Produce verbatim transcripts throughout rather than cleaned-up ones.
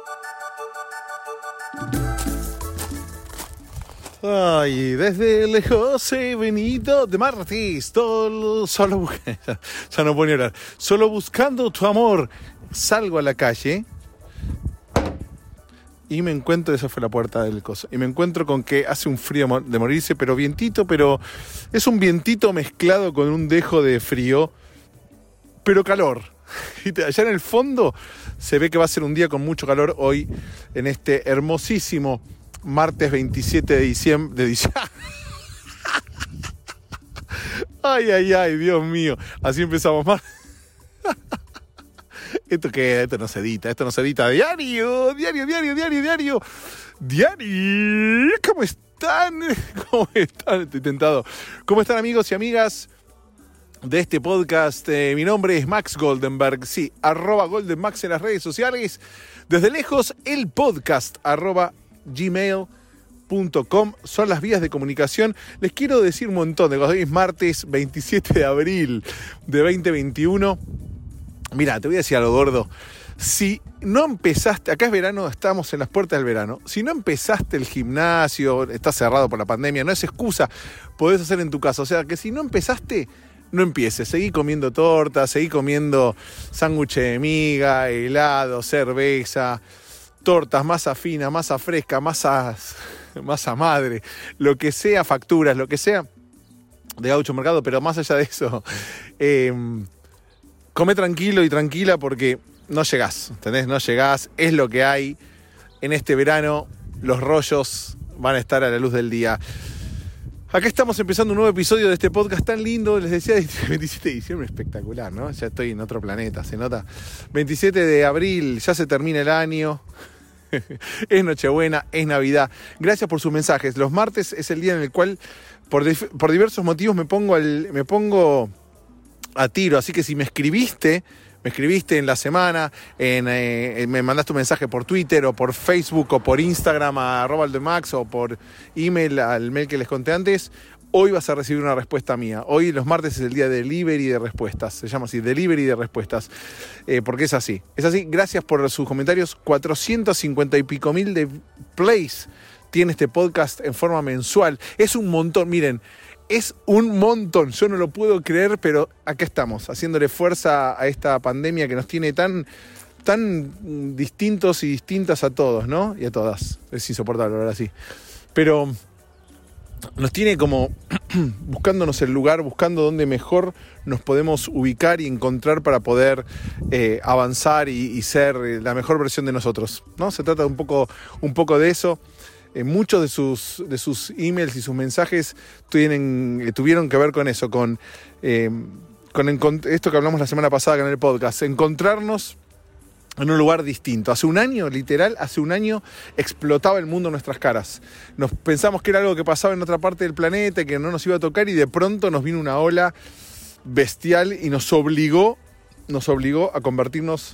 Ay, desde lejos he venido de martes, todo, solo, ya, ya no puedo ni hablar, solo buscando tu amor. Salgo a la calle y me encuentro, esa fue la puerta del coso, y me encuentro con que hace un frío de morirse, pero vientito, pero es un vientito mezclado con un dejo de frío, pero calor. Y allá en el fondo se ve que va a ser un día con mucho calor hoy, en este hermosísimo martes veintisiete de diciembre. De diciembre. Ay, ay, ay, Dios mío. Así empezamos mal. ¿Esto qué? Esto no se edita, esto no se edita. Diario, diario, diario, diario, diario. Diario. ¿Cómo están? ¿Cómo están? Estoy tentado. ¿Cómo están, amigos y amigas de este podcast? Eh, mi nombre es Max Goldenberg. Sí, arroba Goldenmax en las redes sociales. Desde lejos, el podcast, arroba gmail punto com son las vías de comunicación. Les quiero decir un montón de cosas. Hoy es martes veintisiete de abril de veinte veintiuno. Mira, te voy a decir algo, gordo. Si no empezaste, acá es verano, estamos en las puertas del verano. Si no empezaste el gimnasio, está cerrado por la pandemia, no es excusa, podés hacer en tu casa. O sea, que si no empezaste, no empieces. Seguí comiendo torta, seguí comiendo sándwich de miga, helado, cerveza, tortas, masa fina, masa fresca, masa, masa madre, lo que sea, facturas, lo que sea de Gaucho Mercado, pero más allá de eso, eh, come tranquilo y tranquila porque no llegás, ¿entendés? No llegás, es lo que hay. En este verano los rollos van a estar a la luz del día. Acá estamos empezando un nuevo episodio de este podcast tan lindo, les decía, veintisiete de diciembre, espectacular, ¿no? Ya estoy en otro planeta, se nota. veintisiete de abril, ya se termina el año, es Nochebuena, es Navidad. Gracias por sus mensajes. Los martes es el día en el cual, por, dif- por diversos motivos, me pongo, al, me pongo a tiro, así que si me escribiste... Me escribiste en la semana, en, eh, me mandaste un mensaje por Twitter o por Facebook o por Instagram a arroba Goldenmax o por email al mail que les conté antes, hoy vas a recibir una respuesta mía. Hoy los martes es el día de delivery de respuestas, se llama así, delivery de respuestas, eh, porque es así. Es así, gracias por sus comentarios, cuatrocientos cincuenta y pico mil de plays tiene este podcast en forma mensual. Es un montón, miren. Es un montón, yo no lo puedo creer, pero acá estamos, haciéndole fuerza a esta pandemia que nos tiene tan, tan distintos y distintas a todos, ¿no? Y a todas, es insoportable ahora sí. Pero nos tiene como buscándonos el lugar, buscando dónde mejor nos podemos ubicar y encontrar para poder eh, avanzar y, y ser la mejor versión de nosotros, ¿no? Se trata un poco, un poco de eso. Eh, muchos de sus, de sus emails y sus mensajes tienen, eh, tuvieron que ver con eso, con, eh, con encont- esto que hablamos la semana pasada en el podcast, encontrarnos en un lugar distinto. Hace un año, literal, hace un año explotaba el mundo en nuestras caras. Nos pensamos que era algo que pasaba en otra parte del planeta, que no nos iba a tocar, y de pronto nos vino una ola bestial y nos obligó, nos obligó a convertirnos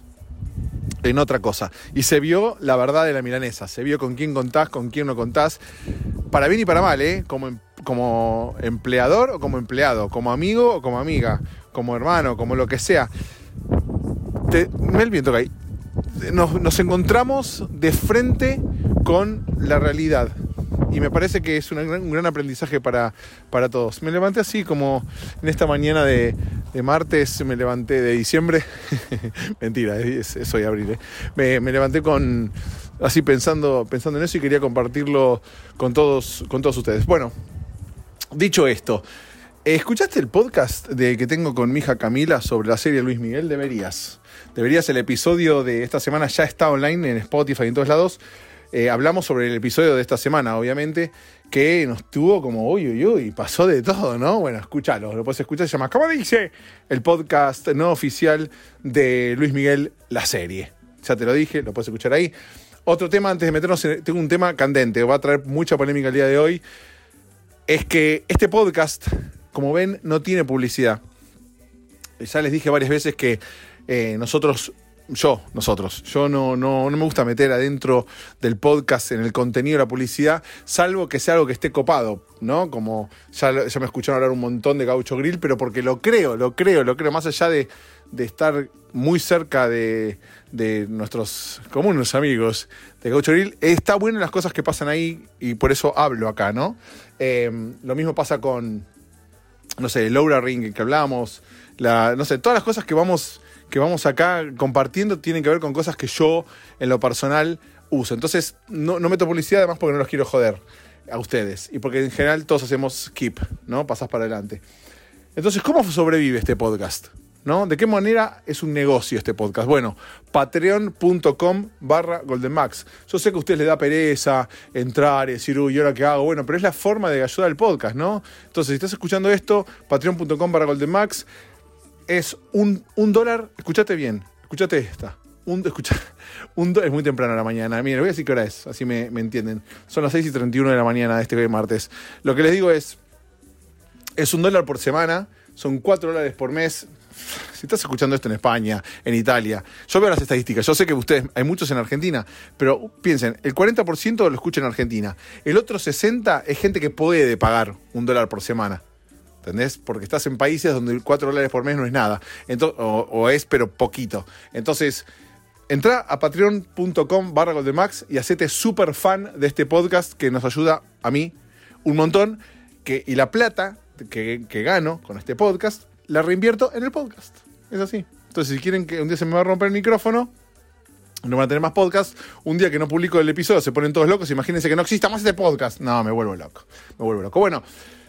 en otra cosa. Y se vio la verdad de la milanesa, se vio con quién contás, con quién no contás, para bien y para mal, ¿eh? Como, como empleador o como empleado, como amigo o como amiga, como hermano, como lo que sea. Te, me el viento que hay. Nos, nos encontramos de frente con la realidad. Y me parece que es una gran, un gran aprendizaje para, para todos. Me levanté así como en esta mañana de, de martes, me levanté de diciembre. Mentira, es, es hoy abril. ¿eh? Me, me levanté con así pensando, pensando en eso y quería compartirlo con todos, con todos ustedes. Bueno, dicho esto, ¿escuchaste el podcast de, que tengo con mi hija Camila sobre la serie Luis Miguel? Deberías. Deberías, el episodio de esta semana ya está online en Spotify y en todos lados. Eh, hablamos sobre el episodio de esta semana, obviamente, que nos tuvo como uy, uy, uy, pasó de todo, ¿no? Bueno, escúchalo, lo puedes escuchar, se llama ¿Cómo dice? El podcast no oficial de Luis Miguel, la serie. Ya te lo dije, lo puedes escuchar ahí. Otro tema, antes de meternos en... Tengo un tema candente, va a traer mucha polémica el día de hoy. Es que este podcast, como ven, no tiene publicidad. Ya les dije varias veces que eh, nosotros yo, nosotros. Yo no, no, no me gusta meter adentro del podcast en el contenido de la publicidad, salvo que sea algo que esté copado, ¿no? Como ya, ya me escucharon hablar un montón de Gaucho Grill, pero porque lo creo, lo creo, lo creo, más allá de, de estar muy cerca de, de nuestros comunes amigos de Gaucho Grill, está bueno las cosas que pasan ahí y por eso hablo acá, ¿no? Eh, lo mismo pasa con, no sé, el Oura Ring que hablábamos, la, no sé, todas las cosas que vamos... que vamos acá compartiendo tienen que ver con cosas que yo, en lo personal, uso. Entonces, no, no meto publicidad, además porque no los quiero joder a ustedes. Y porque en general todos hacemos skip, ¿no? Pasás para adelante. Entonces, ¿cómo sobrevive este podcast? ¿No? ¿De qué manera es un negocio este podcast? Bueno, patreon.com barra goldenmax. Yo sé que a ustedes les da pereza entrar y decir, uy, ¿y ahora qué hago? Bueno, pero es la forma de ayudar al podcast, ¿no? Entonces, si estás escuchando esto, patreon.com barra goldenmax. Es un, un dólar, escuchate bien, escuchate esta. Un, escucha, un do, es muy temprano a la mañana. Miren, voy a decir qué hora es, así me, me entienden. Son las seis y treinta y uno de la mañana de este martes. Lo que les digo es, es un dólar por semana, son cuatro dólares por mes. Si estás escuchando esto en España, en Italia, yo veo las estadísticas, yo sé que ustedes, hay muchos en Argentina, pero piensen, el cuarenta por ciento lo escucha en Argentina. El otro sesenta por ciento es gente que puede pagar un dólar por semana. ¿Entendés? Porque estás en países donde cuatro dólares por mes no es nada. Entonces, o, o es, pero poquito. Entonces, entra a patreon.com barra goldenmax y hacete súper fan de este podcast que nos ayuda a mí un montón. Que, y la plata que, que gano con este podcast, la reinvierto en el podcast. Es así. Entonces, si quieren que un día se me va a romper el micrófono, no van a tener más podcast. Un día que no publico el episodio, se ponen todos locos. Imagínense que no exista más este podcast. No, me vuelvo loco. Me vuelvo loco. Bueno.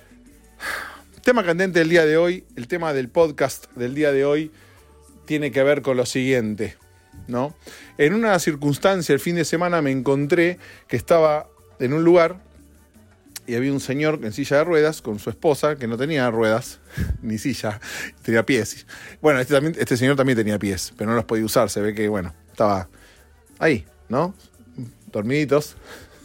Tema candente del día de hoy, el tema del podcast del día de hoy tiene que ver con lo siguiente, ¿no? En una circunstancia el fin de semana me encontré que estaba en un lugar y había un señor en silla de ruedas con su esposa que no tenía ruedas ni silla, tenía pies. Bueno, este, también, este señor también tenía pies, pero no los podía usar, se ve que, bueno, estaba ahí, ¿no? Dormiditos.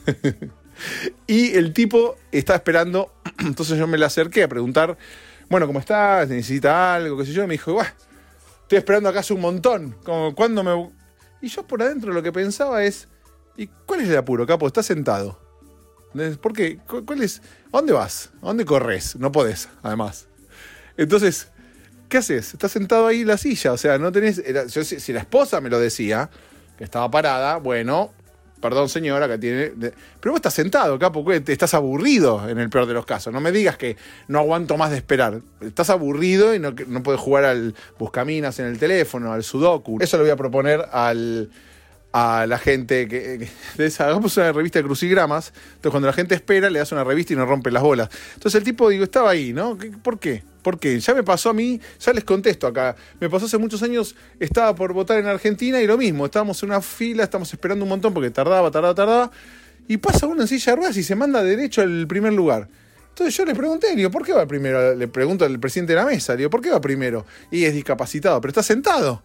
Y el tipo estaba esperando, entonces yo me le acerqué a preguntar, bueno, ¿cómo estás? ¿Necesita algo? ¿Qué sé yo? Y me dijo, Buah, estoy esperando acá hace un montón. Como, ¿cuándo me...? Y yo por adentro lo que pensaba es, ¿y cuál es el apuro, capo? Estás sentado. ¿Por qué? ¿Cuál es? ¿A dónde vas? ¿A dónde corres? No podés, además. Entonces, ¿qué haces? Estás sentado ahí en la silla, o sea, no tenés... Era, yo, si, si la esposa me lo decía, que estaba parada, bueno... Perdón, señora, que tiene... De... Pero vos estás sentado, capo, estás aburrido en el peor de los casos. No me digas que no aguanto más de esperar. Estás aburrido y no, no puedes jugar al buscaminas en el teléfono, al sudoku. Eso lo voy a proponer al, a la gente que, que de esa... Hagamos una revista de crucigramas. Entonces, cuando la gente espera, le das una revista y no rompe las bolas. Entonces, el tipo, digo, estaba ahí, ¿no? ¿Por qué? ¿Por qué? Ya me pasó a mí, ya les contesto acá. Me pasó hace muchos años, estaba por votar en Argentina y lo mismo. Estábamos en una fila, estamos esperando un montón porque tardaba, tardaba, tardaba. Y pasa uno en silla de ruedas y se manda derecho al primer lugar. Entonces yo le pregunté, le digo, ¿por qué va primero? Le pregunto al presidente de la mesa, le digo, ¿por qué va primero? Y es discapacitado, pero está sentado.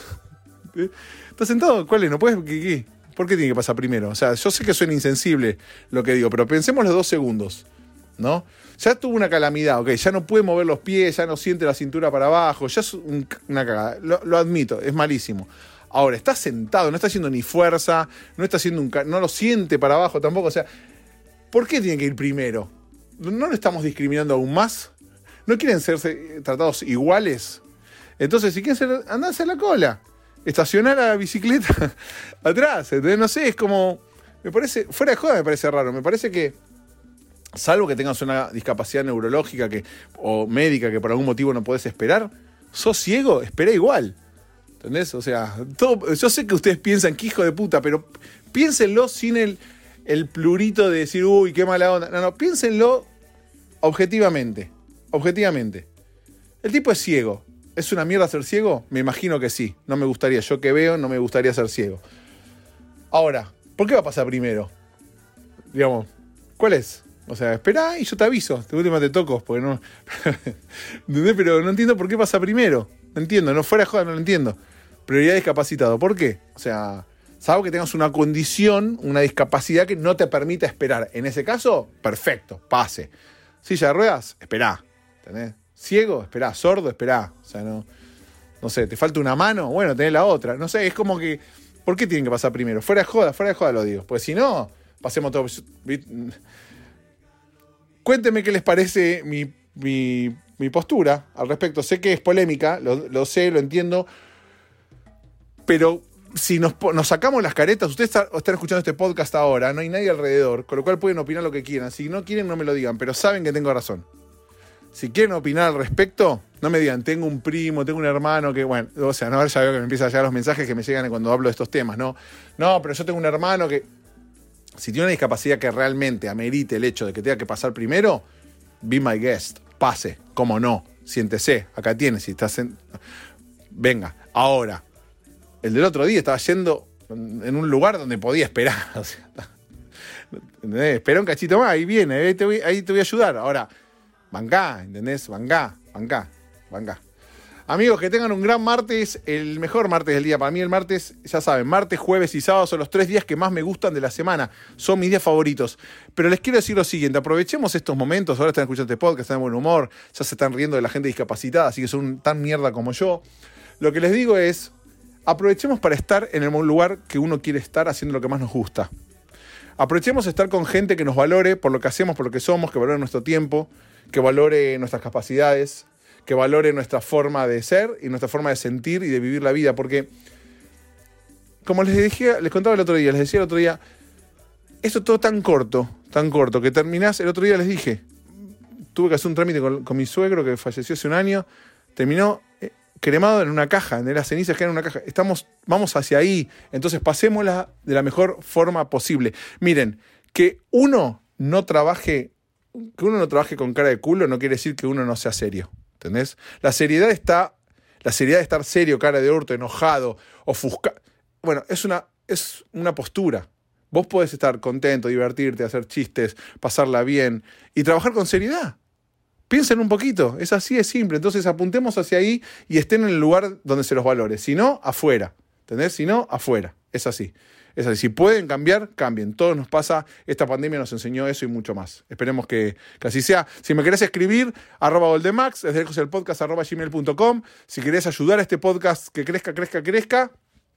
¿Está sentado? ¿Cuál es? ¿No puedes? ¿Qué, qué? ¿Por qué tiene que pasar primero? O sea, yo sé que suena insensible lo que digo, pero pensemos los dos segundos, ¿no? Ya tuvo una calamidad, ok, ya no puede mover los pies, ya no siente la cintura para abajo, ya es un, una cagada, lo, lo admito, es malísimo. Ahora, está sentado, no está haciendo ni fuerza, no está haciendo un, no lo siente para abajo tampoco, o sea, ¿por qué tiene que ir primero? ¿No lo estamos discriminando aún más? ¿No quieren ser tratados iguales? Entonces, si quieren ser, andá a hacer la cola, estacionar a la bicicleta atrás, entonces no sé, es como, me parece, fuera de joda me parece raro, me parece que salvo que tengas una discapacidad neurológica que, o médica que por algún motivo no podés esperar, sos ciego, espera igual. ¿Entendés? O sea, todo, yo sé que ustedes piensan que hijo de puta, pero piénsenlo sin el, el plurito de decir, uy, qué mala onda. No, no, piénsenlo objetivamente. Objetivamente. El tipo es ciego. ¿Es una mierda ser ciego? Me imagino que sí. No me gustaría. Yo que veo, no me gustaría ser ciego. Ahora, ¿por qué va a pasar primero? Digamos, ¿cuál es? O sea, esperá y yo te aviso. De última te toco, porque no... Pero no entiendo por qué pasa primero. No entiendo, no fuera de joda, no lo entiendo. Prioridad discapacitado. ¿Por qué? O sea, salvo que tengas una condición, una discapacidad que no te permita esperar. En ese caso, perfecto, pase. Silla de ruedas, esperá. ¿Entendés? Ciego, esperá. Sordo, esperá. O sea, no, no sé, te falta una mano, bueno, tenés la otra. No sé, es como que, ¿por qué tienen que pasar primero? Fuera de joda, fuera de joda lo digo. Pues si no, pasemos todo. Cuéntenme qué les parece mi, mi, mi postura al respecto. Sé que es polémica, lo, lo sé, lo entiendo, pero si nos, nos sacamos las caretas, ustedes está, están escuchando este podcast ahora, no hay nadie alrededor, con lo cual pueden opinar lo que quieran. Si no quieren, no me lo digan, pero saben que tengo razón. Si quieren opinar al respecto, no me digan, tengo un primo, tengo un hermano que, bueno, o sea, no, ya veo que me empiezan a llegar los mensajes que me llegan cuando hablo de estos temas, ¿no? No, pero yo tengo un hermano que... Si tiene una discapacidad que realmente amerite el hecho de que tenga que pasar primero, be my guest, pase, cómo no, siéntese, acá tiene, si estás en... Venga, ahora, el del otro día estaba yendo en un lugar donde podía esperar, o sea, ¿entendés? Espera un cachito más, ahí viene, ahí te voy, ahí te voy a ayudar, ahora... Bancá, ¿entendés? Bancá, bancá, bancá. Amigos, que tengan un gran martes, el mejor martes del día. Para mí el martes, ya saben, martes, jueves y sábado son los tres días que más me gustan de la semana. Son mis días favoritos. Pero les quiero decir lo siguiente, aprovechemos estos momentos, ahora están escuchando este podcast, están de buen humor, ya se están riendo de la gente discapacitada, así que son tan mierda como yo. Lo que les digo es, aprovechemos para estar en el lugar que uno quiere estar haciendo lo que más nos gusta. Aprovechemos estar con gente que nos valore por lo que hacemos, por lo que somos, que valore nuestro tiempo, que valore nuestras capacidades, que valore nuestra forma de ser y nuestra forma de sentir y de vivir la vida. Porque, como les dije, les contaba el otro día, les decía el otro día, esto todo tan corto, tan corto, que terminás, el otro día les dije, tuve que hacer un trámite con, con mi suegro que falleció hace un año, terminó eh, cremado en una caja, en las cenizas quedan en una caja. Estamos, vamos hacia ahí, entonces pasémosla de la mejor forma posible. Miren, que uno no trabaje... Que uno no trabaje con cara de culo no quiere decir que uno no sea serio, ¿entendés? La seriedad está, la seriedad de estar serio, cara de orto, enojado, ofuscado. Bueno, es una, es una postura. Vos podés estar contento, divertirte, hacer chistes, pasarla bien y trabajar con seriedad. Piensen un poquito, es así, es simple. Entonces apuntemos hacia ahí y estén en el lugar donde se los valore. Si no, afuera, ¿entendés? Si no, afuera. Es así. Es así, si pueden cambiar, cambien. Todo nos pasa, esta pandemia nos enseñó eso y mucho más. Esperemos que, que así sea. Si me querés escribir, arroba goldemax, desde lejos el podcast, arroba gmail punto com. Si querés ayudar a este podcast que crezca, crezca, crezca,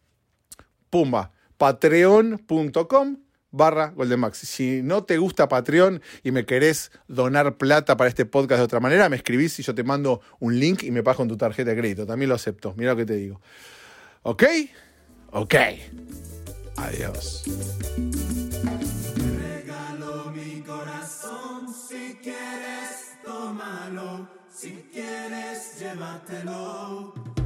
pumba, patreon punto com barra goldemax. Si no te gusta Patreon y me querés donar plata para este podcast de otra manera, me escribís y yo te mando un link y me pagas con tu tarjeta de crédito. También lo acepto, mira lo que te digo. ¿Ok? Ok. Adiós. Te regalo mi corazón, si quieres tómalo, si quieres llévatelo.